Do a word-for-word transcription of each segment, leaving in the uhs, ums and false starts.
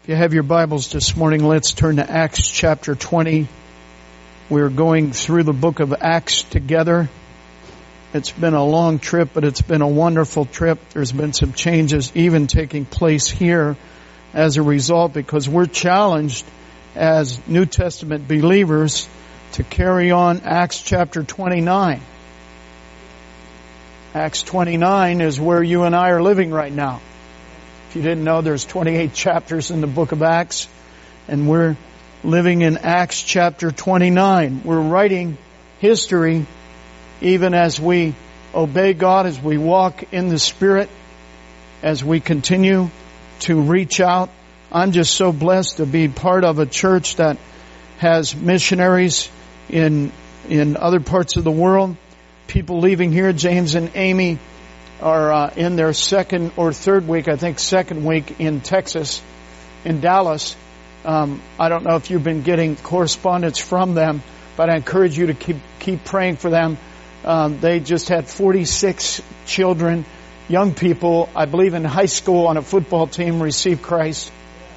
If you have your Bibles this morning, let's turn to Acts chapter twenty. We're going through the book of Acts together. It's been a long trip, but it's been a wonderful trip. There's been some changes even taking place here as a result, because we're challenged as New Testament believers to carry on Acts chapter twenty-nine. Acts twenty-nine is where you and I are living right now. If you didn't know, there's twenty-eight chapters in the book of Acts, and we're living in Acts chapter twenty-nine. We're writing history even as we obey God, as we walk in the Spirit, as we continue to reach out. I'm just so blessed to be part of a church that has missionaries in in other parts of the world. People leaving here, James and Amy are uh, in their second or third week, I think second week in Texas, in Dallas. Um, I don't know if you've been getting correspondence from them, but I encourage you to keep keep praying for them. Um, they just had forty-six children, young people, I believe in high school, on a football team receive Christ.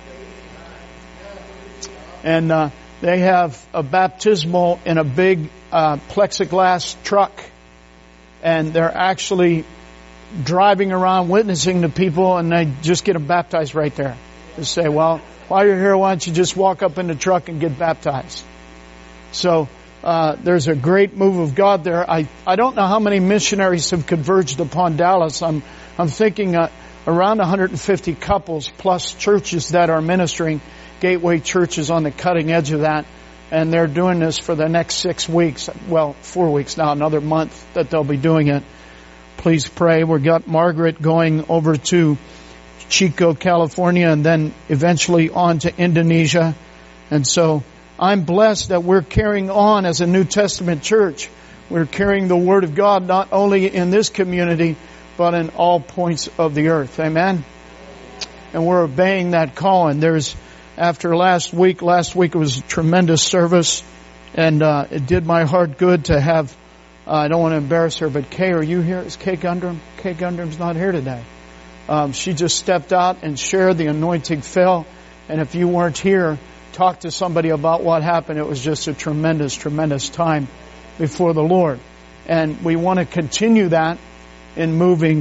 And uh, they have a baptismal in a big uh, plexiglass truck. And they're actually driving around witnessing to people, and they just get them baptized right there. Just say, well, while you're here, why don't you just walk up in the truck and get baptized? So uh, there's a great move of God there. I, I don't know how many missionaries have converged upon Dallas. I'm I'm thinking uh, around one hundred fifty couples plus churches that are ministering. Gateway Church is on the cutting edge of that, and they're doing this for the next six weeks. Well, four weeks now, another month that they'll be doing it. Please pray. We've got Margaret going over to Chico, California, and then eventually on to Indonesia. And so I'm blessed that we're carrying on as a New Testament church. We're carrying the Word of God not only in this community, but in all points of the earth. Amen? And we're obeying that calling. There's, after last week, last week it was a tremendous service, and uh, it did my heart good to have, uh, I don't want to embarrass her, but Kay, are you here? Is Kay Gundram? Kay Gundram's not here today. Um, she just stepped out and shared, the anointing fell. And if you weren't here, talk to somebody about what happened. It was just a tremendous, tremendous time before the Lord. And we want to continue that in moving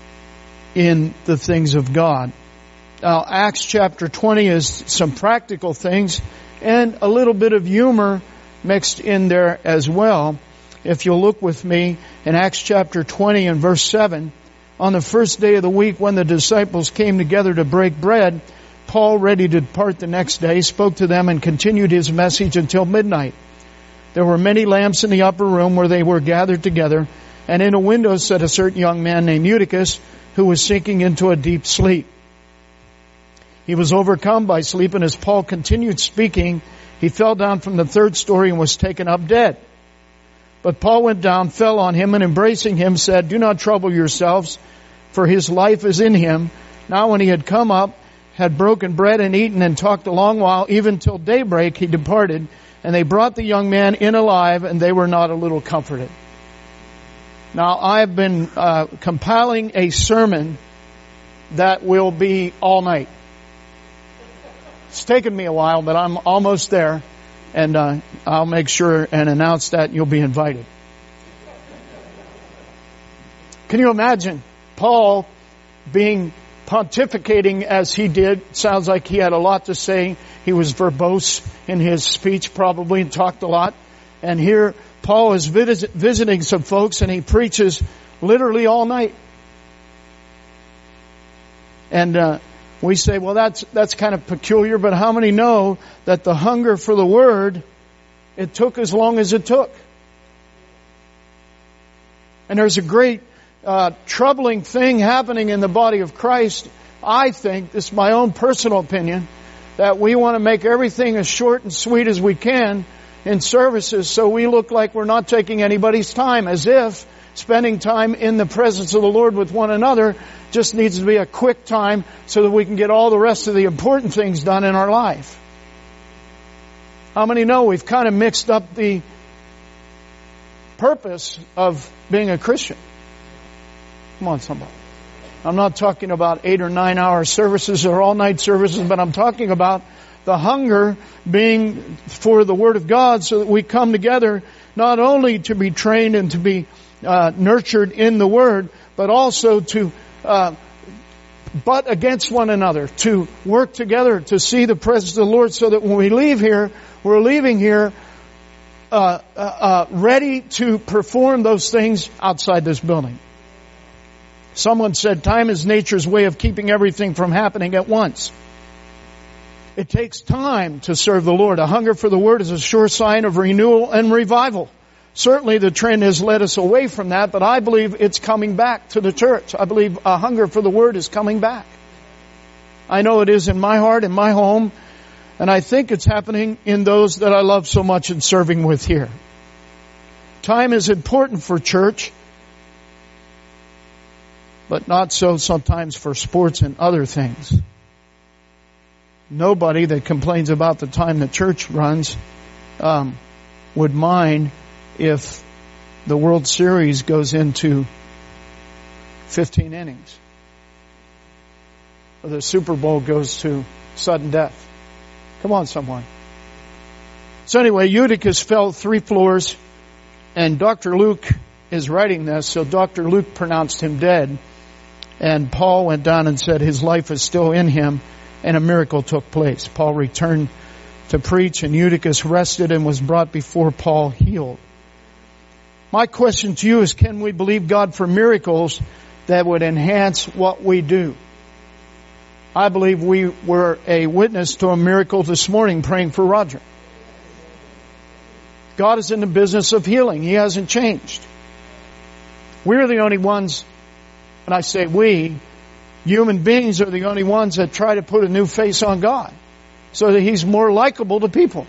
in the things of God. Now, Acts chapter twenty is some practical things and a little bit of humor mixed in there as well. If you'll look with me in Acts chapter twenty and verse seven, on the first day of the week when the disciples came together to break bread, Paul, ready to depart the next day, spoke to them and continued his message until midnight. There were many lamps in the upper room where they were gathered together, and in a window sat a certain young man named Eutychus, who was sinking into a deep sleep. He was overcome by sleep, and as Paul continued speaking, he fell down from the third story and was taken up dead. But Paul went down, fell on him, and embracing him said, "Do not trouble yourselves, for his life is in him." Now when he had come up, had broken bread and eaten and talked a long while, even till daybreak, he departed. And they brought the young man in alive, and they were not a little comforted. Now I've been uh, compiling a sermon that will be all night. It's taken me a while, but I'm almost there. And uh, I'll make sure and announce that you'll be invited. Can you imagine Paul being pontificating as he did? Sounds like he had a lot to say. He was verbose in his speech probably and talked a lot. And here Paul is visit, visiting some folks, and he preaches literally all night. And uh, we say, well, that's that's kind of peculiar, but how many know that the hunger for the Word, it took as long as it took? And there's a great uh, troubling thing happening in the body of Christ. I think, this is my own personal opinion, that we want to make everything as short and sweet as we can in services, so we look like we're not taking anybody's time, as if spending time in the presence of the Lord with one another just needs to be a quick time so that we can get all the rest of the important things done in our life. How many know we've kind of mixed up the purpose of being a Christian? Come on, somebody. I'm not talking about eight or nine hour services or all night services, but I'm talking about the hunger being for the Word of God, so that we come together not only to be trained and to be uh, nurtured in the Word, but also to uh, butt against one another, to work together, to see the presence of the Lord, so that when we leave here, we're leaving here uh, uh, uh, ready to perform those things outside this building. Someone said, time is nature's way of keeping everything from happening at once. It takes time to serve the Lord. A hunger for the Word is a sure sign of renewal and revival. Certainly the trend has led us away from that, but I believe it's coming back to the church. I believe a hunger for the Word is coming back. I know it is in my heart, in my home, and I think it's happening in those that I love so much and serving with here. Time is important for church, but not so sometimes for sports and other things. Nobody that complains about the time the church runs um, would mind if the World Series goes into fifteen innings, or the Super Bowl goes to sudden death. Come on, someone. So anyway, Eutychus fell three floors, and Doctor Luke is writing this, so Doctor Luke pronounced him dead, and Paul went down and said his life is still in him, and a miracle took place. Paul returned to preach, and Eutychus rested and was brought before Paul healed. My question to you is, can we believe God for miracles that would enhance what we do? I believe we were a witness to a miracle this morning praying for Roger. God is in the business of healing. He hasn't changed. We're the only ones, and I say we, human beings are the only ones that try to put a new face on God so that He's more likable to people.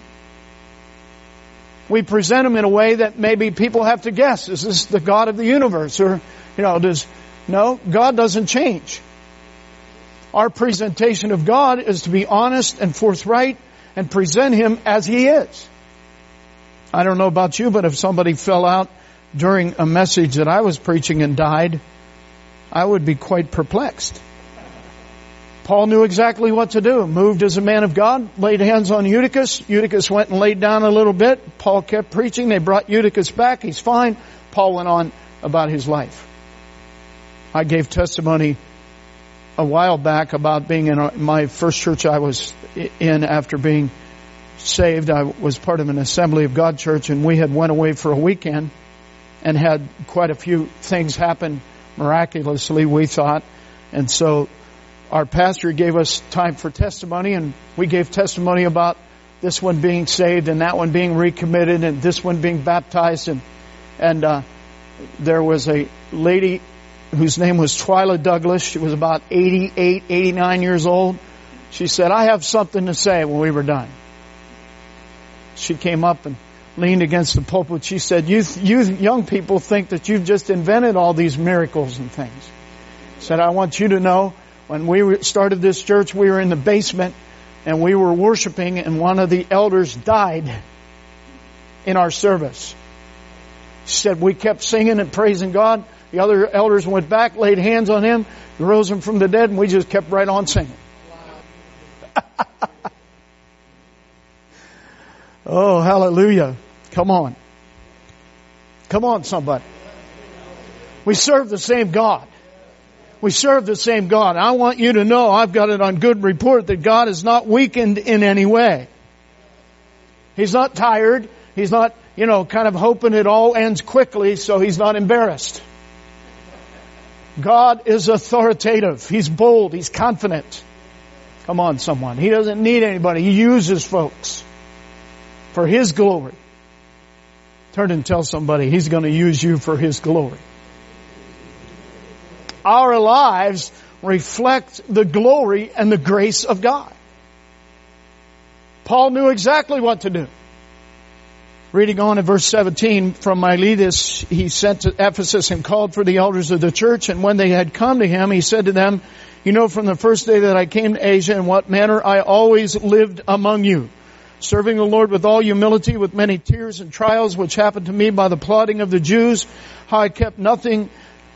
We present Him in a way that maybe people have to guess, is this the God of the universe? Or, you know, does, no, God doesn't change. Our presentation of God is to be honest and forthright and present Him as He is. I don't know about you, but if somebody fell out during a message that I was preaching and died, I would be quite perplexed. Paul knew exactly what to do. Moved as a man of God, laid hands on Eutychus. Eutychus went and laid down a little bit. Paul kept preaching. They brought Eutychus back. He's fine. Paul went on about his life. I gave testimony a while back about being in my first church I was in after being saved. I was part of an Assembly of God church, and we had went away for a weekend and had quite a few things happen miraculously, we thought. And so our pastor gave us time for testimony, and we gave testimony about this one being saved and that one being recommitted and this one being baptized. And and uh, there was a lady whose name was Twyla Douglas. She was about eighty-eight, eighty-nine years old. She said, I have something to say when we were done. She came up and leaned against the pulpit. She said, you, you young people think that you've just invented all these miracles and things. She said, I want you to know, when we started this church, we were in the basement and we were worshiping, and one of the elders died in our service. She said, we kept singing and praising God. The other elders went back, laid hands on him, rose him from the dead, and we just kept right on singing. Oh, hallelujah. Come on. Come on, somebody. We serve the same God. We serve the same God. I want you to know, I've got it on good report, that God is not weakened in any way. He's not tired. He's not, you know, kind of hoping it all ends quickly so He's not embarrassed. God is authoritative. He's bold. He's confident. Come on, someone. He doesn't need anybody. He uses folks for His glory. Turn and tell somebody, He's going to use you for His glory. Our lives reflect the glory and the grace of God. Paul knew exactly what to do. Reading on in verse seventeen, from Miletus he sent to Ephesus and called for the elders of the church. And when they had come to him, he said to them, you know from the first day that I came to Asia in what manner I always lived among you, serving the Lord with all humility, with many tears and trials which happened to me by the plotting of the Jews, how I kept nothing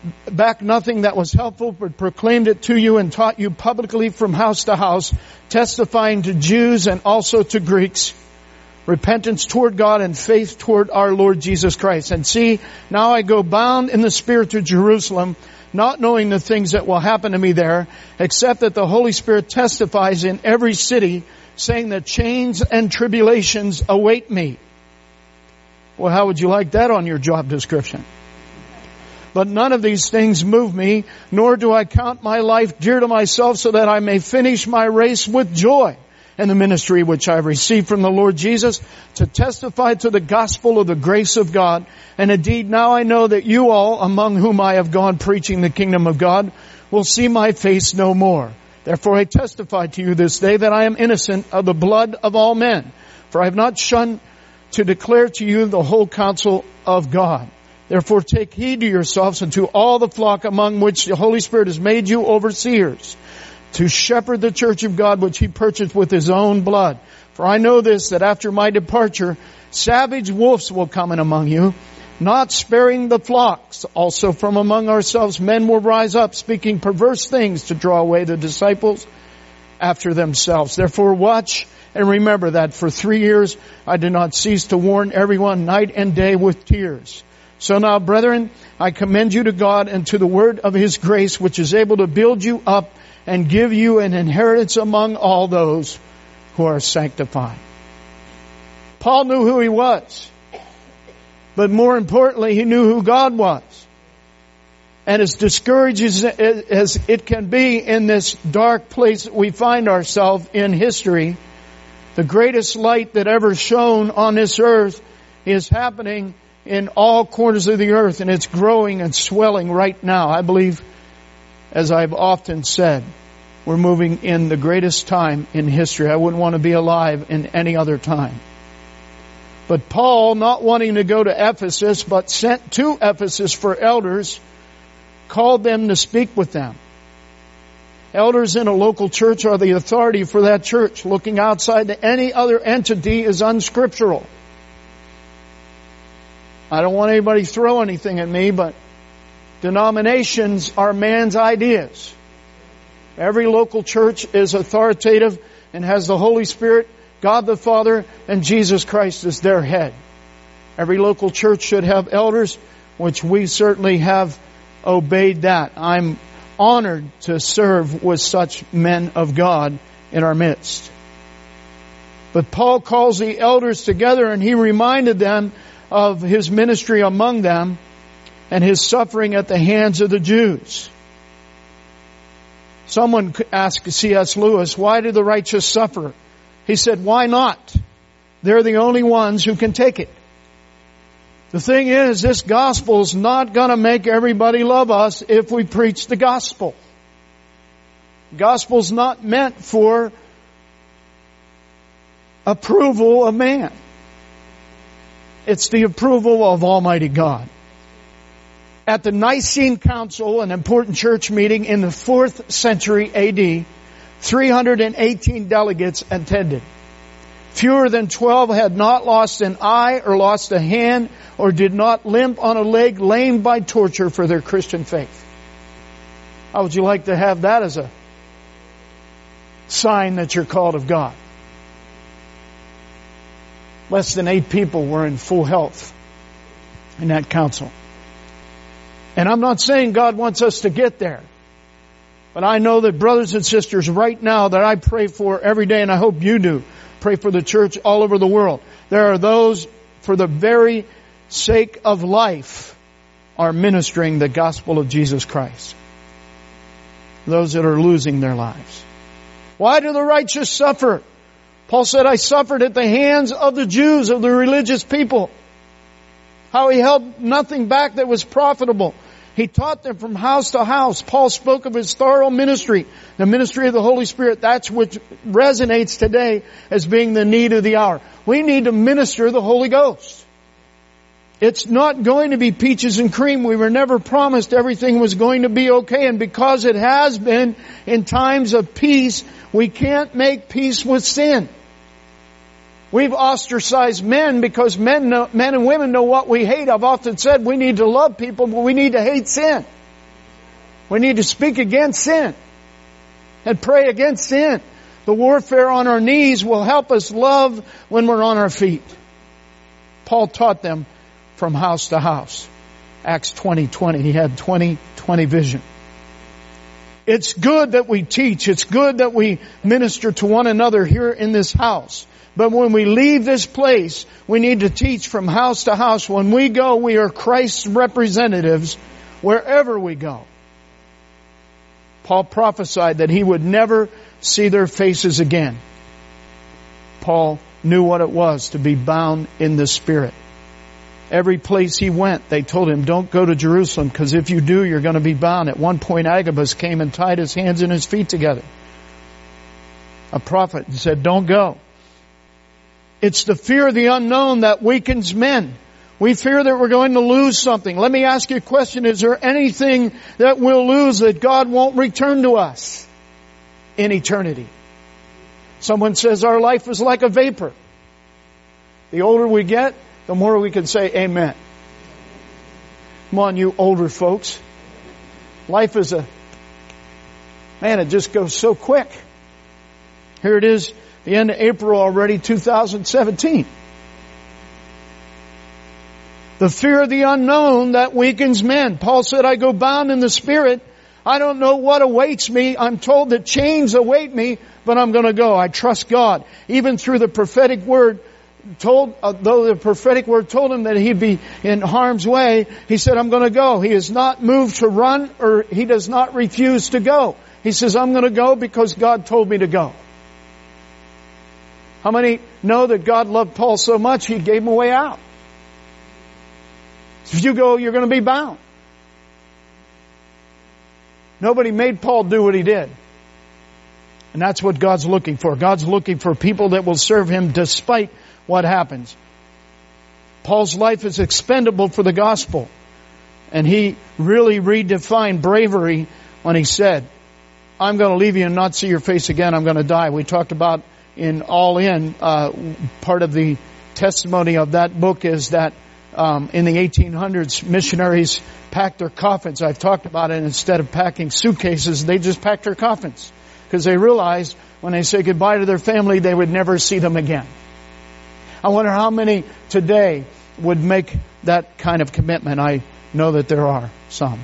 back nothing that was helpful, but proclaimed it to you and taught you publicly from house to house, testifying to Jews and also to Greeks, repentance toward God and faith toward our Lord Jesus Christ. And see, now I go bound in the Spirit to Jerusalem, not knowing the things that will happen to me there, except that the Holy Spirit testifies in every city, saying that chains and tribulations await me. Well, how would you like that on your job description? But none of these things move me, nor do I count my life dear to myself, so that I may finish my race with joy in the ministry which I have received from the Lord Jesus, to testify to the gospel of the grace of God. And indeed, now I know that you all, among whom I have gone preaching the kingdom of God, will see my face no more. Therefore I testify to you this day that I am innocent of the blood of all men. For I have not shunned to declare to you the whole counsel of God. Therefore take heed to yourselves and to all the flock among which the Holy Spirit has made you overseers, to shepherd the church of God which He purchased with His own blood. For I know this, that after my departure, savage wolves will come in among you, not sparing the flocks. Also from among ourselves men will rise up, speaking perverse things to draw away the disciples after themselves. Therefore watch and remember that for three years I did not cease to warn everyone night and day with tears. So now, brethren, I commend you to God and to the word of His grace, which is able to build you up and give you an inheritance among all those who are sanctified. Paul knew who he was. But more importantly, he knew who God was. And as discouraged as it can be in this dark place that we find ourselves in history, the greatest light that ever shone on this earth is happening in all corners of the earth, and it's growing and swelling right now. I believe, as I've often said, we're moving in the greatest time in history. I wouldn't want to be alive in any other time. But Paul, not wanting to go to Ephesus, but sent to Ephesus for elders, called them to speak with them. Elders in a local church are the authority for that church. Looking outside to any other entity is unscriptural. I don't want anybody to throw anything at me, but denominations are man's ideas. Every local church is authoritative and has the Holy Spirit, God the Father, and Jesus Christ as their head. Every local church should have elders, which we certainly have obeyed that. I'm honored to serve with such men of God in our midst. But Paul calls the elders together and he reminded them of his ministry among them and his suffering at the hands of the Jews. Someone asked C S Lewis, why do the righteous suffer? He said, why not? They're the only ones who can take it. The thing is, this gospel is not going to make everybody love us if we preach the gospel. The gospel's not meant for approval of man. It's the approval of Almighty God. At the Nicene Council, an important church meeting in the fourth century A D, three hundred eighteen delegates attended. Fewer than twelve had not lost an eye or lost a hand or did not limp on a leg, lamed by torture for their Christian faith. How would you like to have that as a sign that you're called of God? Less than eight people were in full health in that council. And I'm not saying God wants us to get there. But I know that brothers and sisters right now that I pray for every day, and I hope you do, pray for the church all over the world. There are those, for the very sake of life, are ministering the gospel of Jesus Christ. Those that are losing their lives. Why do the righteous suffer? Paul said, I suffered at the hands of the Jews, of the religious people. How he held nothing back that was profitable. He taught them from house to house. Paul spoke of his thorough ministry, the ministry of the Holy Spirit. That's what resonates today as being the need of the hour. We need to minister the Holy Ghost. It's not going to be peaches and cream. We were never promised everything was going to be okay. And because it has been in times of peace, we can't make peace with sin. We've ostracized men because men know, men and women know what we hate. I've often said we need to love people, but we need to hate sin. We need to speak against sin and pray against sin. The warfare on our knees will help us love when we're on our feet. Paul taught them from house to house. Acts twenty twenty. He had twenty twenty vision. It's good that we teach. It's good that we minister to one another here in this house. But when we leave this place, we need to teach from house to house. When we go, we are Christ's representatives wherever we go. Paul prophesied that he would never see their faces again. Paul knew what it was to be bound in the Spirit. Every place he went, they told him, don't go to Jerusalem, because if you do, you're going to be bound. At one point, Agabus came and tied his hands and his feet together. A prophet said, don't go. It's the fear of the unknown that weakens men. We fear that we're going to lose something. Let me ask you a question. Is there anything that we'll lose that God won't return to us in eternity? Someone says our life is like a vapor. The older we get, the more we can say amen. Come on, you older folks. Life is a, man, it just goes so quick. Here it is, the end of April already, two thousand seventeen. The fear of the unknown that weakens men. Paul said, I go bound in the Spirit. I don't know what awaits me. I'm told that chains await me, but I'm going to go. I trust God. Even through the prophetic word, told, uh, though the prophetic word told him that he'd be in harm's way, he said, I'm going to go. He is not moved to run, or he does not refuse to go. He says, I'm going to go because God told me to go. How many know that God loved Paul so much, he gave him a way out? If you go, you're going to be bound. Nobody made Paul do what he did. And that's what God's looking for. God's looking for people that will serve Him despite what happens. Paul's life is expendable for the gospel. And he really redefined bravery when he said, I'm going to leave you and not see your face again. I'm going to die. We talked about in All In, uh, part of the testimony of that book is that Um, in the eighteen hundreds, missionaries packed their coffins. I've talked about it. Instead of packing suitcases, they just packed their coffins. Because they realized when they say goodbye to their family, they would never see them again. I wonder how many today would make that kind of commitment. I know that there are some.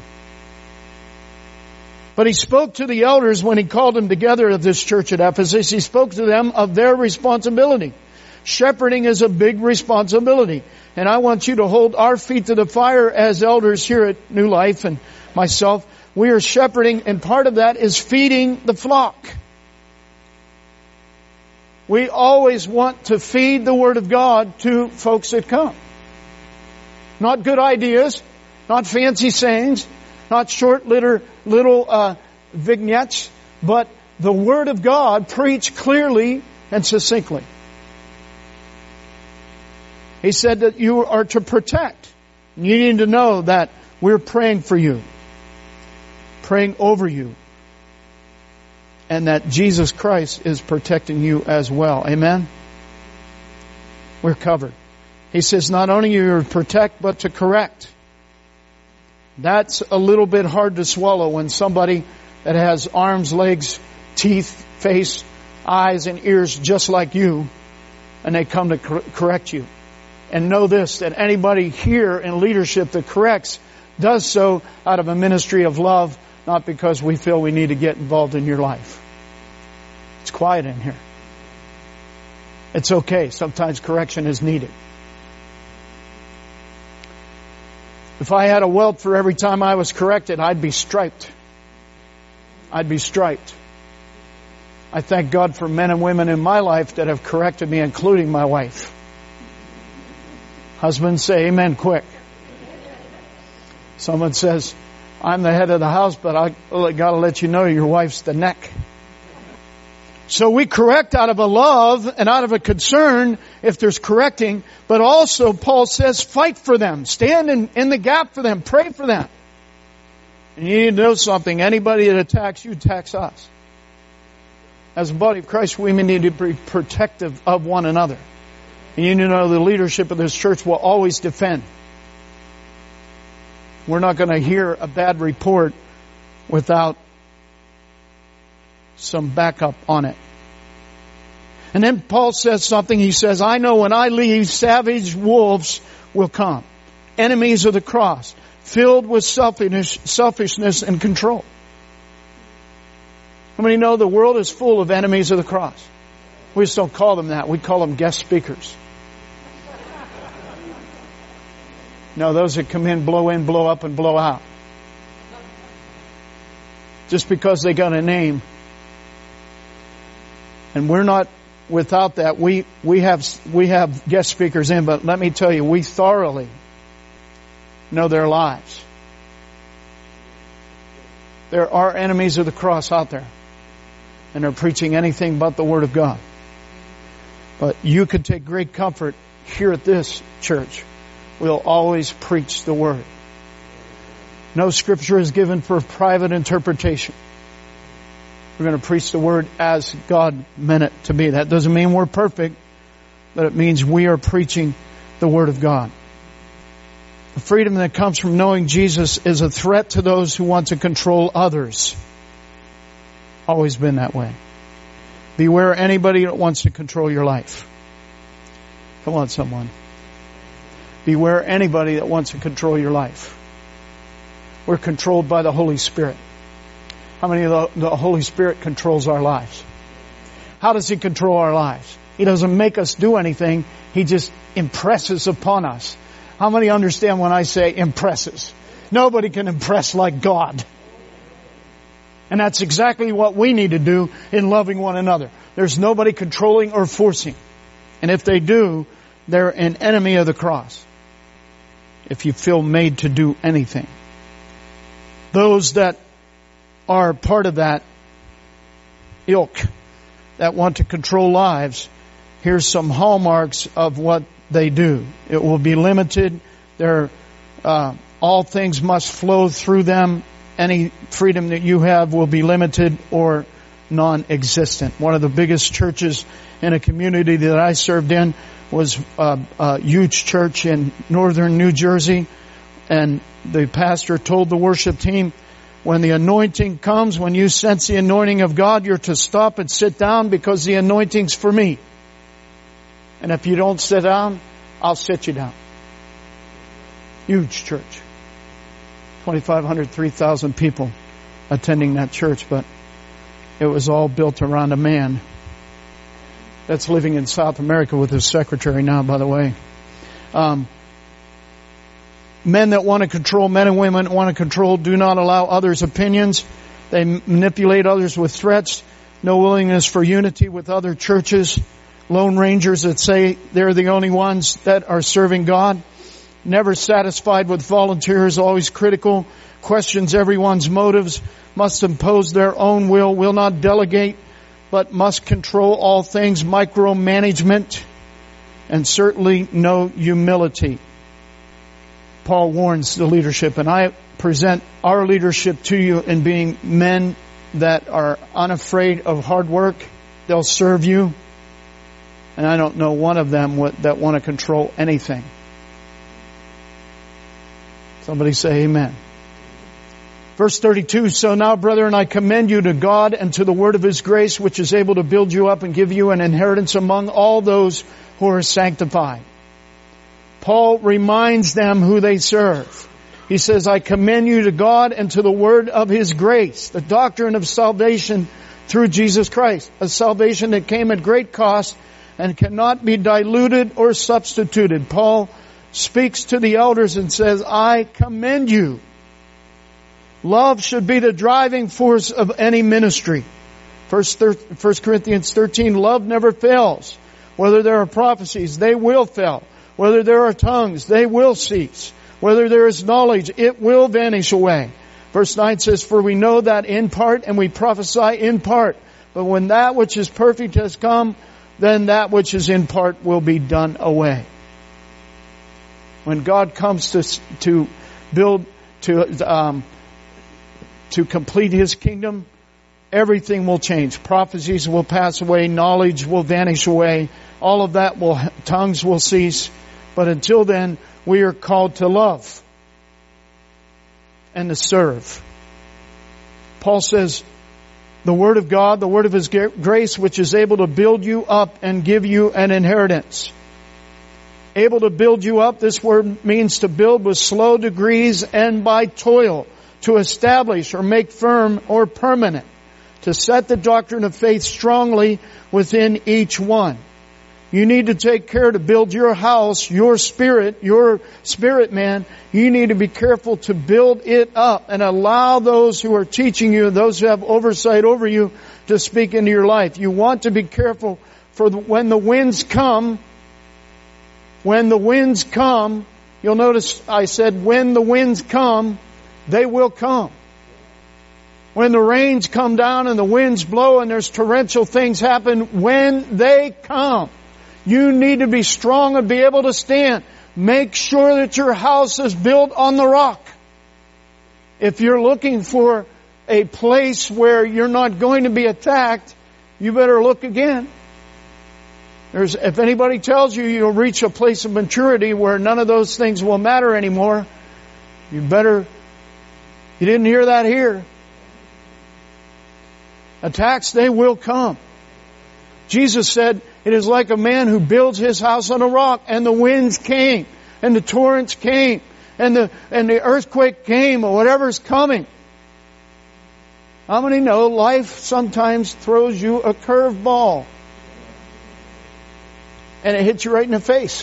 But he spoke to the elders when he called them together at this church at Ephesus. He spoke to them of their responsibility. Shepherding is a big responsibility. And I want you to hold our feet to the fire as elders here at New Life and myself. We are shepherding, and part of that is feeding the flock. We always want to feed the Word of God to folks that come. Not good ideas, not fancy sayings, not short little, little uh, vignettes, but the Word of God preached clearly and succinctly. He said that you are to protect. You need to know that we're praying for you, praying over you, and that Jesus Christ is protecting you as well. Amen? We're covered. He says not only you to protect, but to correct. That's a little bit hard to swallow when somebody that has arms, legs, teeth, face, eyes, and ears just like you, and they come to cor- correct you. And know this, that anybody here in leadership that corrects does so out of a ministry of love, not because we feel we need to get involved in your life. It's quiet in here. It's okay. Sometimes correction is needed. If I had a welt for every time I was corrected, I'd be striped. I'd be striped. I thank God for men and women in my life that have corrected me, including my wife. Husbands, say amen quick. Someone says, I'm the head of the house, but I got to let you know your wife's the neck. So we correct out of a love and out of a concern if there's correcting, but also Paul says fight for them. Stand in, in the gap for them. Pray for them. And you need to know something. Anybody that attacks you attacks us. As a body of Christ, we need to be protective of one another. And you need to know the leadership of this church will always defend. We're not going to hear a bad report without some backup on it. And then Paul says something. He says, I know when I leave, savage wolves will come. Enemies of the cross, filled with selfishness, selfishness and control. How many know the world is full of enemies of the cross? We just don't call them that. We call them guest speakers. No, those that come in, blow in, blow up, and blow out. Just because they got a name. And we're not without that. We, we have, we have guest speakers in, but let me tell you, we thoroughly know their lives. There are enemies of the cross out there. And they're preaching anything but the Word of God. But you can take great comfort here at this church. We'll always preach the Word. No Scripture is given for private interpretation. We're going to preach the Word as God meant it to be. That doesn't mean we're perfect, but it means we are preaching the Word of God. The freedom that comes from knowing Jesus is a threat to those who want to control others. Always been that way. Beware anybody that wants to control your life. Come on, someone. Beware anybody that wants to control your life. We're controlled by the Holy Spirit. How many of the, the Holy Spirit controls our lives? How does He control our lives? He doesn't make us do anything. He just impresses upon us. How many understand when I say impresses? Nobody can impress like God. And that's exactly what we need to do in loving one another. There's nobody controlling or forcing. And if they do, they're an enemy of the cross. If you feel made to do anything. Those that are part of that ilk that want to control lives, here's some hallmarks of what they do. It will be limited. They're, uh, all things must flow through them. Any freedom that you have will be limited or non-existent. One of the biggest churches in a community that I served in was a, a huge church in northern New Jersey. And the pastor told the worship team, when the anointing comes, when you sense the anointing of God, you're to stop and sit down because the anointing's for me. And if you don't sit down, I'll sit you down. Huge church. twenty-five hundred, three thousand people attending that church, but it was all built around a man that's living in South America with his secretary now, by the way. Um, men that want to control, men and women that want to control, do not allow others' opinions. They manipulate others with threats. No willingness for unity with other churches. Lone rangers that say they're the only ones that are serving God. Never satisfied with volunteers, always critical, questions everyone's motives, must impose their own will, will not delegate, but must control all things, micromanagement, and certainly no humility. Paul warns the leadership, and I present our leadership to you in being men that are unafraid of hard work. They'll serve you. And I don't know one of them that want to control anything. Somebody say amen. Verse thirty-two, so now, brethren, I commend you to God and to the word of His grace, which is able to build you up and give you an inheritance among all those who are sanctified. Paul reminds them who they serve. He says, I commend you to God and to the word of His grace, the doctrine of salvation through Jesus Christ, a salvation that came at great cost and cannot be diluted or substituted. Paul speaks to the elders and says, I commend you. Love should be the driving force of any ministry. First Corinthians thirteen, love never fails. Whether there are prophecies, they will fail. Whether there are tongues, they will cease. Whether there is knowledge, it will vanish away. Verse nine says, for we know that in part, and we prophesy in part. But when that which is perfect has come, then that which is in part will be done away. When God comes to to build, to um, to complete His kingdom, everything will change. Prophecies will pass away. Knowledge will vanish away. All of that will, tongues will cease. But until then, we are called to love and to serve. Paul says, the Word of God, the Word of His grace, which is able to build you up and give you an inheritance. Able to build you up, this word means to build with slow degrees and by toil, to establish or make firm or permanent, to set the doctrine of faith strongly within each one. You need to take care to build your house, your spirit, your spirit man. You need to be careful to build it up and allow those who are teaching you, those who have oversight over you, to speak into your life. You want to be careful for the, when the winds come. When the winds come, you'll notice I said when the winds come, they will come. When the rains come down and the winds blow and there's torrential things happen, when they come, you need to be strong and be able to stand. Make sure that your house is built on the rock. If you're looking for a place where you're not going to be attacked, you better look again. There's, if anybody tells you you'll reach a place of maturity where none of those things will matter anymore, you better, you didn't hear that here. Attacks, they will come. Jesus said, it is like a man who builds his house on a rock, and the winds came, and the torrents came, and the, and the earthquake came, or whatever's coming. How many know life sometimes throws you a curveball? And it hits you right in the face.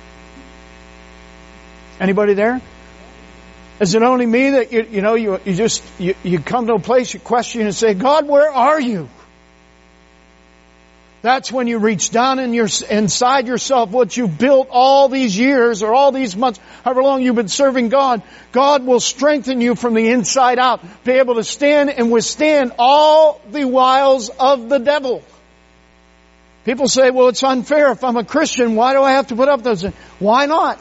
Anybody there? Is it only me that you, you know, you, you just, you, you come to a place, you question and say, God, where are you? That's when you reach down in your, inside yourself, what you've built all these years or all these months, however long you've been serving God. God will strengthen you from the inside out, be able to stand and withstand all the wiles of the devil. People say, well, it's unfair. If I'm a Christian, why do I have to put up those things? Why not?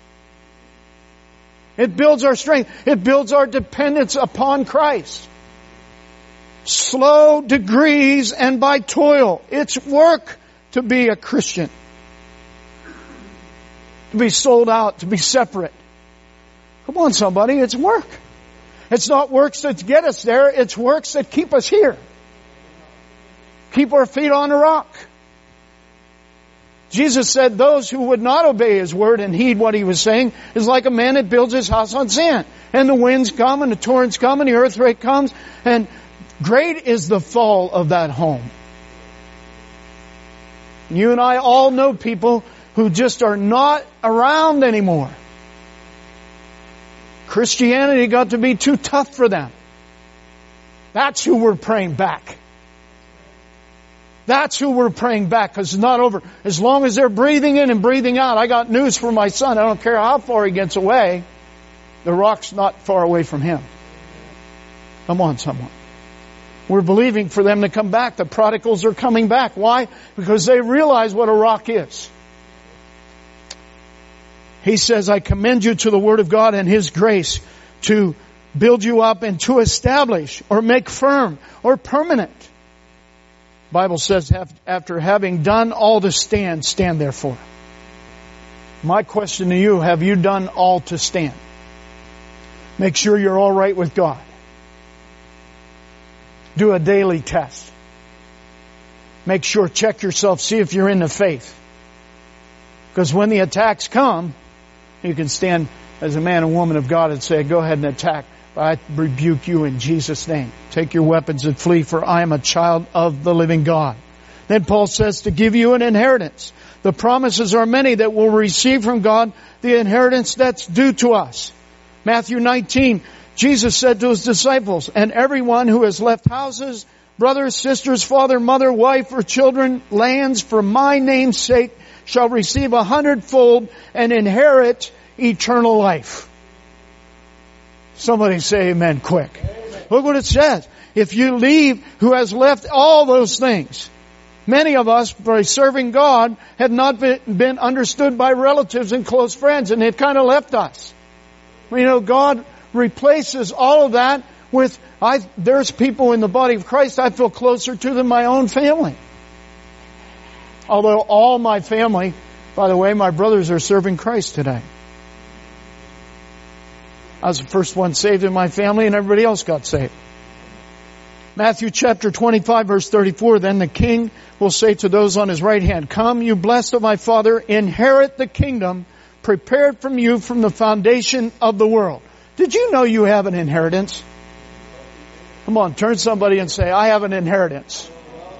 It builds our strength. It builds our dependence upon Christ. Slow degrees and by toil. It's work to be a Christian. To be sold out, to be separate. Come on, somebody, it's work. It's not works that get us there. It's works that keep us here. Keep our feet on the rock. Jesus said those who would not obey His word and heed what He was saying is like a man that builds his house on sand. And the winds come and the torrents come and the earthquake comes, and great is the fall of that home. You and I all know people who just are not around anymore. Christianity got to be too tough for them. That's who we're praying back. That's who we're praying back, because it's not over. As long as they're breathing in and breathing out, I got news for my son. I don't care how far he gets away. The rock's not far away from him. Come on, someone. We're believing for them to come back. The prodigals are coming back. Why? Because they realize what a rock is. He says, I commend you to the Word of God and His grace to build you up and to establish or make firm or permanent. The Bible says, after having done all to stand, stand therefore. My question to you, have you done all to stand? Make sure you're all right with God. Do a daily test. Make sure, check yourself, see if you're in the faith. Because when the attacks come, you can stand as a man and woman of God and say, go ahead and attack. I rebuke you in Jesus' name. Take your weapons and flee, for I am a child of the living God. Then Paul says to give you an inheritance. The promises are many that will receive from God the inheritance that's due to us. Matthew nineteen, Jesus said to His disciples, and everyone who has left houses, brothers, sisters, father, mother, wife, or children, lands for my name's sake shall receive a hundredfold and inherit eternal life. Somebody say amen quick. Amen. Look what it says. If you leave who has left all those things. Many of us, by serving God, have not been, been understood by relatives and close friends, and they've kind of left us. You know, God replaces all of that with, I, there's people in the body of Christ I feel closer to than my own family. Although all my family, by the way, my brothers are serving Christ today. I was the first one saved in my family, and everybody else got saved. Matthew chapter twenty-five verse thirty-four, then the king will say to those on his right hand, come, you blessed of my Father, inherit the kingdom prepared from you from the foundation of the world. Did you know you have an inheritance? Come on, turn to somebody and say, I have an inheritance.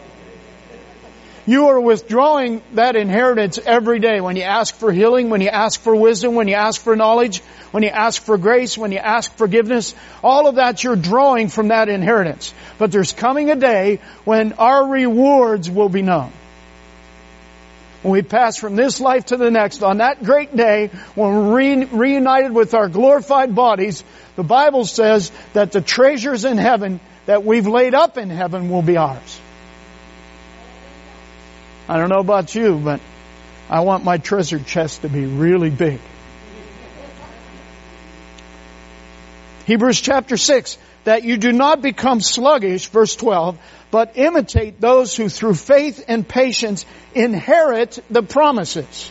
You are withdrawing that inheritance every day when you ask for healing, when you ask for wisdom, when you ask for knowledge, when you ask for grace, when you ask forgiveness. All of that you're drawing from that inheritance. But there's coming a day when our rewards will be known. When we pass from this life to the next, on that great day, when we're re- reunited with our glorified bodies, the Bible says that the treasures in heaven that we've laid up in heaven will be ours. I don't know about you, but I want my treasure chest to be really big. Hebrews chapter six, that you do not become sluggish, verse twelve, but imitate those who through faith and patience inherit the promises.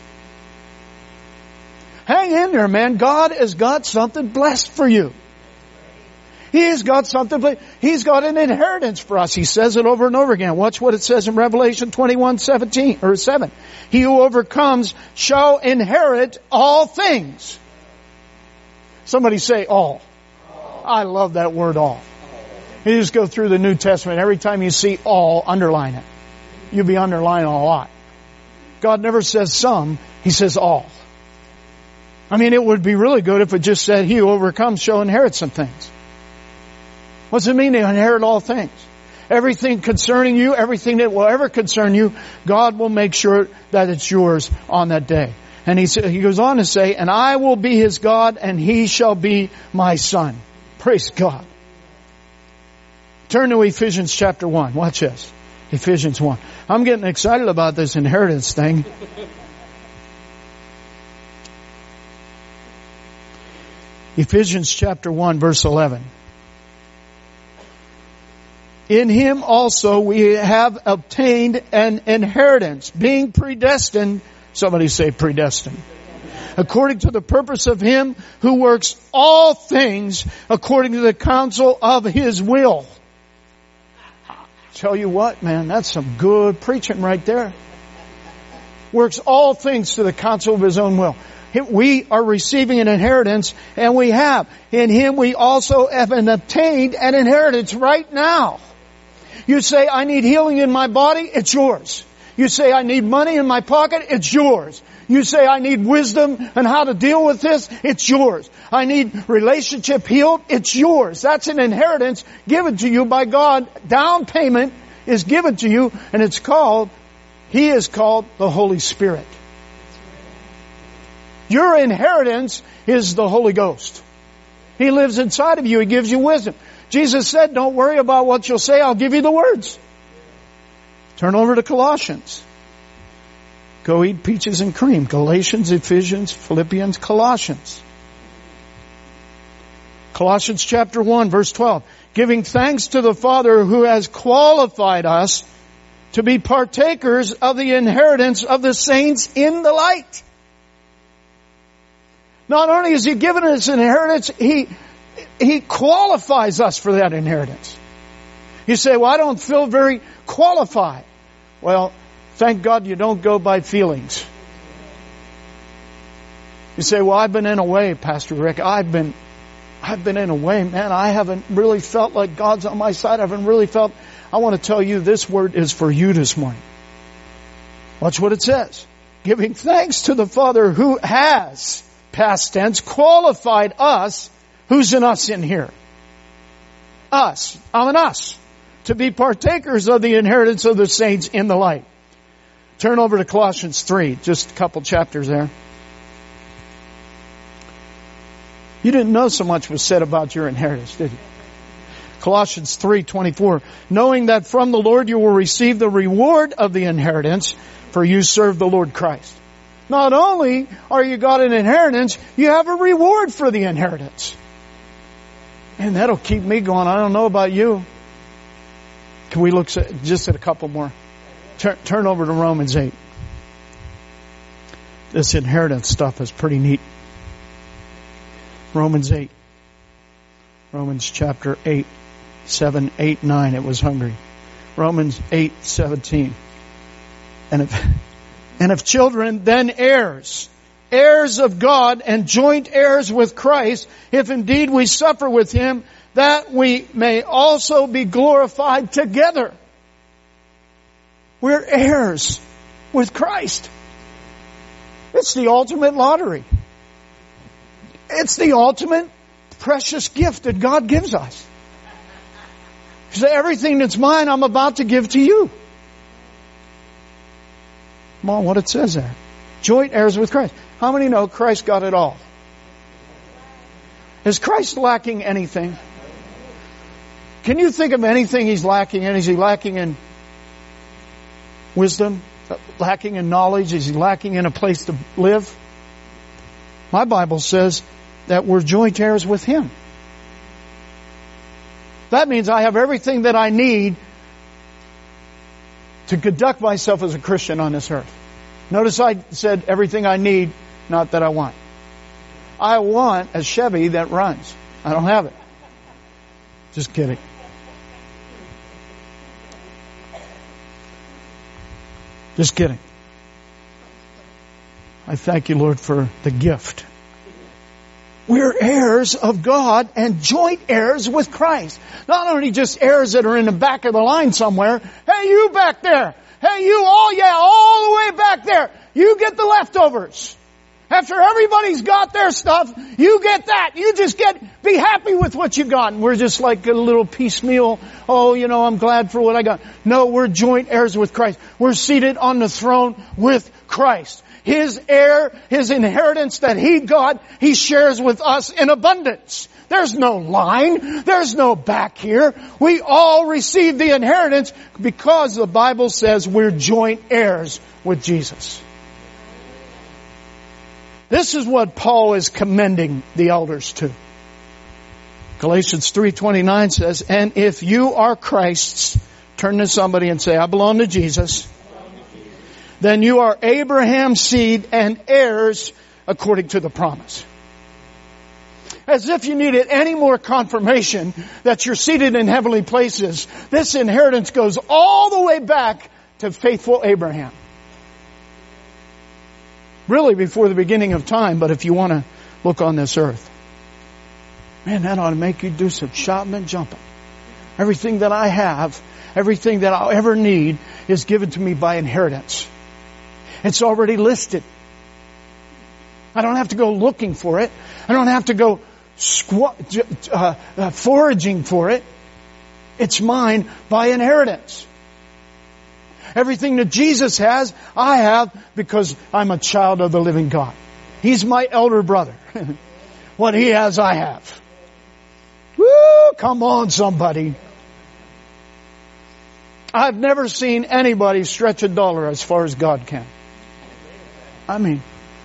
Hang in there, man. God has got something blessed for you. He has got something, He's got an inheritance for us. He says it over and over again. Watch what it says in Revelation twenty-one seventeen, or seven. He who overcomes shall inherit all things. Somebody say all. I love that word all. You just go through the New Testament. Every time you see all, underline it. You'll be underlining a lot. God never says some. He says all. I mean, it would be really good if it just said, he who overcomes shall inherit some things. What does it mean to inherit all things? Everything concerning you, everything that will ever concern you, God will make sure that it's yours on that day. And he, he goes on to say, and I will be his God, and he shall be my son. Praise God. Turn to Ephesians chapter one. Watch this. Ephesians one. I'm getting excited about this inheritance thing. Ephesians chapter one, verse eleven. In him also we have obtained an inheritance, being predestined. Somebody say predestined. According to the purpose of him who works all things according to the counsel of his will. Tell you what, man, that's some good preaching right there. Works all things to the counsel of his own will. We are receiving an inheritance, and we have. In him we also have obtained an inheritance right now. You say, I need healing in my body, it's yours. You say, I need money in my pocket, it's yours. You say, I need wisdom and how to deal with this, it's yours. I need relationship healed, it's yours. That's an inheritance given to you by God. Down payment is given to you, and it's called, He is called the Holy Spirit. Your inheritance is the Holy Ghost. He lives inside of you. He gives you wisdom. Jesus said, don't worry about what you'll say. I'll give you the words. Turn over to Colossians. Go eat peaches and cream. Galatians, Ephesians, Philippians, Colossians. Colossians chapter one, verse twelve. Giving thanks to the Father who has qualified us to be partakers of the inheritance of the saints in the light. Not only has He given us an inheritance, He, He qualifies us for that inheritance. You say, well, I don't feel very qualified. Well, thank God you don't go by feelings. You say, well, I've been in a way, Pastor Rick. I've been, I've been in a way, man. I haven't really felt like God's on my side. I haven't really felt. I want to tell you this word is for you this morning. Watch what it says. Giving thanks to the Father who has, past tense, qualified us. Who's in us in here? Us. I'm an us. To be partakers of the inheritance of the saints in the light. Turn over to Colossians three. Just a couple chapters there. You didn't know so much was said about your inheritance, did you? Colossians three twenty-four. Knowing that from the Lord you will receive the reward of the inheritance, for you serve the Lord Christ. Not only are you got an inheritance, you have a reward for the inheritance. And that'll keep me going. I don't know about you. Can we look at, just at a couple more? Turn, turn over to Romans eight. This inheritance stuff is pretty neat. Romans eight. Romans chapter eight. seven, eight, nine. It was hungry. Romans eight, seventeen. And if, and if children, then heirs. Heirs of God and joint heirs with Christ, if indeed we suffer with Him, that we may also be glorified together. We're heirs with Christ. It's the ultimate lottery. It's the ultimate precious gift that God gives us. He said, everything that's mine, I'm about to give to you. Come on, what it says there. Joint heirs with Christ. How many know Christ got it all? Is Christ lacking anything? Can you think of anything He's lacking in? Is He lacking in wisdom? Lacking in knowledge? Is He lacking in a place to live? My Bible says that we're joint heirs with Him. That means I have everything that I need to conduct myself as a Christian on this earth. Notice I said everything I need, not that I want. I want a Chevy that runs. I don't have it. Just kidding. Just kidding. I thank you, Lord, for the gift. We're heirs of God and joint heirs with Christ. Not only just heirs that are in the back of the line somewhere. Hey, you back there. Hey, you, oh yeah, all the way back there. You get the leftovers. After everybody's got their stuff, you get that. You just get, be happy with what you got. And we're just like a little piecemeal. Oh, you know, I'm glad for what I got. No, we're joint heirs with Christ. We're seated on the throne with Christ. His heir, His inheritance that He got, He shares with us in abundance. There's no line. There's no back here. We all receive the inheritance because the Bible says we're joint heirs with Jesus. This is what Paul is commending the elders to. Galatians three twenty-nine says, and if you are Christ's, turn to somebody and say, I belong to Jesus. Then you are Abraham's seed and heirs according to the promise. As if you needed any more confirmation that you're seated in heavenly places, this inheritance goes all the way back to faithful Abraham. Really before the beginning of time, but if you want to look on this earth. Man, that ought to make you do some shopping and jumping. Everything that I have, everything that I'll ever need is given to me by inheritance. It's already listed. I don't have to go looking for it. I don't have to go squ- uh, uh, foraging for it. It's mine by inheritance. Everything that Jesus has, I have because I'm a child of the living God. He's my elder brother. What He has, I have. Woo! Come on, somebody. I've never seen anybody stretch a dollar as far as God can. I mean,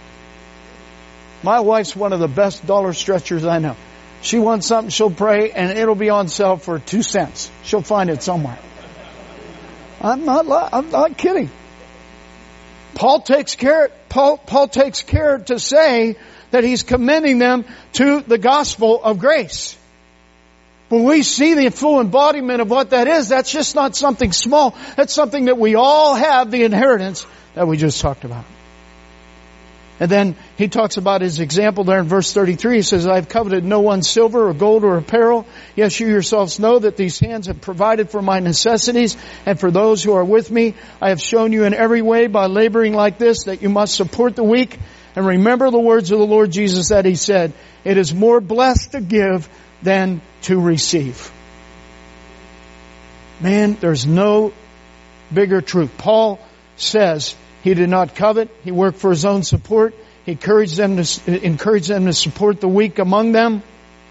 my wife's one of the best dollar stretchers I know. She wants something, she'll pray, and it'll be on sale for two cents. She'll find it somewhere. I'm not, I'm not kidding. Paul takes care, Paul, Paul takes care to say that he's commending them to the gospel of grace. When we see the full embodiment of what that is, that's just not something small. That's something that we all have, the inheritance that we just talked about. And then he talks about his example there in verse thirty-three. He says, I have coveted no one's silver or gold or apparel. Yes, you yourselves know that these hands have provided for my necessities and for those who are with me. I have shown you in every way by laboring like this that you must support the weak. And remember the words of the Lord Jesus that He said, it is more blessed to give than to receive. Man, there's no bigger truth. Paul says he did not covet. He worked for his own support. He encouraged them to, encouraged them to support the weak among them.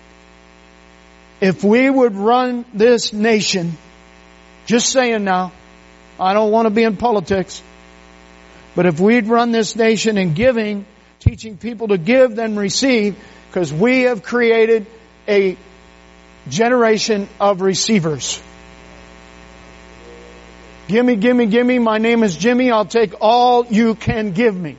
If we would run this nation, just saying now, I don't want to be in politics, but if we'd run this nation in giving, teaching people to give then receive, because we have created a generation of receivers. Gimme, gimme, gimme. My name is Jimmy. I'll take all you can give me.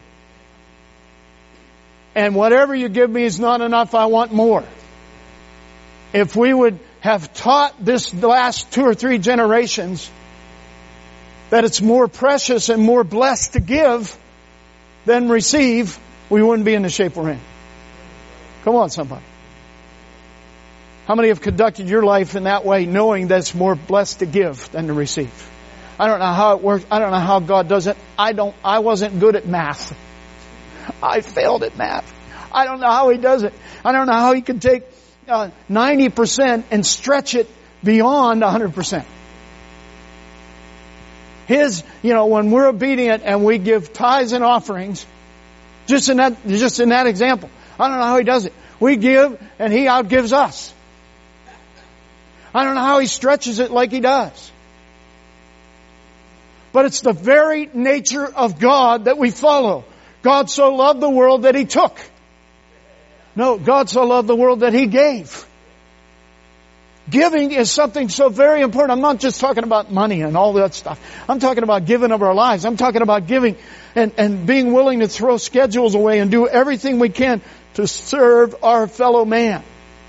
And whatever you give me is not enough. I want more. If we would have taught this last two or three generations that it's more precious and more blessed to give than receive, we wouldn't be in the shape we're in. Come on, somebody. How many have conducted your life in that way, knowing that it's more blessed to give than to receive? I don't know how it works. I don't know how God does it. I don't, I wasn't good at math. I failed at math. I don't know how He does it. I don't know how He can take uh, ninety percent and stretch it beyond one hundred percent. His, you know, when we're obedient and we give tithes and offerings, just in that, just in that example, I don't know how He does it. We give and He outgives us. I don't know how He stretches it like He does. But it's the very nature of God that we follow. God so loved the world that He took. No, God so loved the world that He gave. Giving is something so very important. I'm not just talking about money and all that stuff. I'm talking about giving of our lives. I'm talking about giving and, and being willing to throw schedules away and do everything we can to serve our fellow man.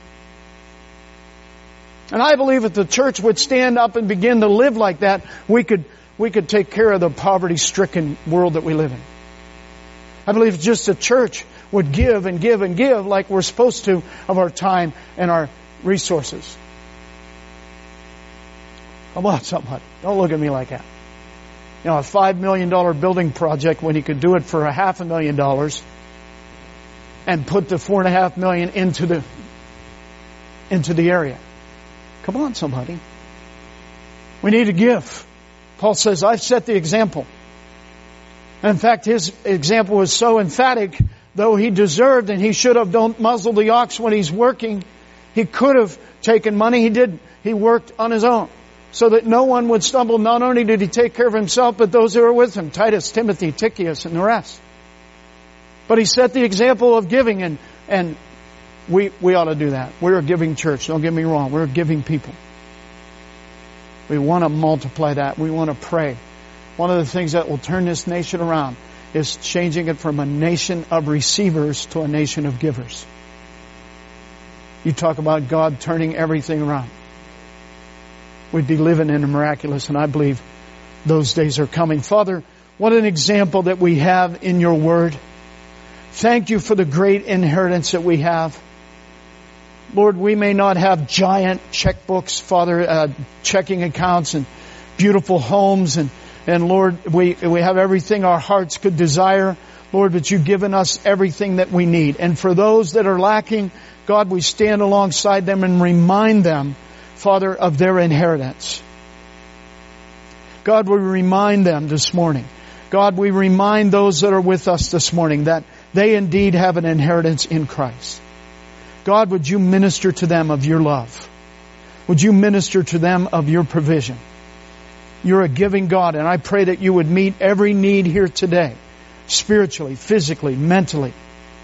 And I believe if the church would stand up and begin to live like that, we could, we could take care of the poverty-stricken world that we live in. I believe just the church would give and give and give like we're supposed to of our time and our resources. Come on, somebody. Don't look at me like that. You know, a five million dollars building project when you could do it for a half a million dollars and put the four and a half million into the, into the area. Come on, somebody. We need to give. Paul says, I've set the example. In fact, his example was so emphatic, though he deserved and he should have, don't muzzle the ox when he's working. He could have taken money. He didn't. He worked on his own so that no one would stumble. Not only did he take care of himself, but those who were with him, Titus, Timothy, Tychicus, and the rest. But he set the example of giving, and, and we, we ought to do that. We're a giving church. Don't get me wrong. We're a giving people. We want to multiply that. We want to pray. One of the things that will turn this nation around is changing it from a nation of receivers to a nation of givers. You talk about God turning everything around. We'd be living in a miraculous, and I believe those days are coming. Father, what an example that we have in your word. Thank you for the great inheritance that we have. Lord, we may not have giant checkbooks, Father, uh, checking accounts and beautiful homes, and, and Lord, we, we have everything our hearts could desire. Lord, but you've given us everything that we need. And for those that are lacking, God, we stand alongside them and remind them, Father, of their inheritance. God, we remind them this morning. God, we remind those that are with us this morning that they indeed have an inheritance in Christ. God, would you minister to them of your love? Would you minister to them of your provision? You're a giving God, and I pray that you would meet every need here today, spiritually, physically, mentally.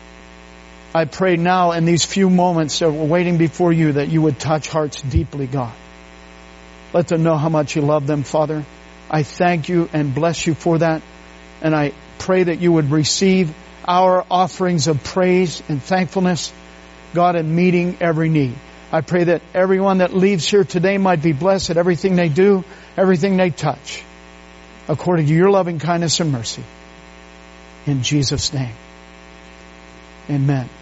I pray now in these few moments that we're waiting before you that you would touch hearts deeply, God. Let them know how much you love them, Father. I thank you and bless you for that. And I pray that you would receive our offerings of praise and thankfulness, God, in meeting every need. I pray that everyone that leaves here today might be blessed at everything they do, everything they touch, according to your loving kindness and mercy. In Jesus' name, amen.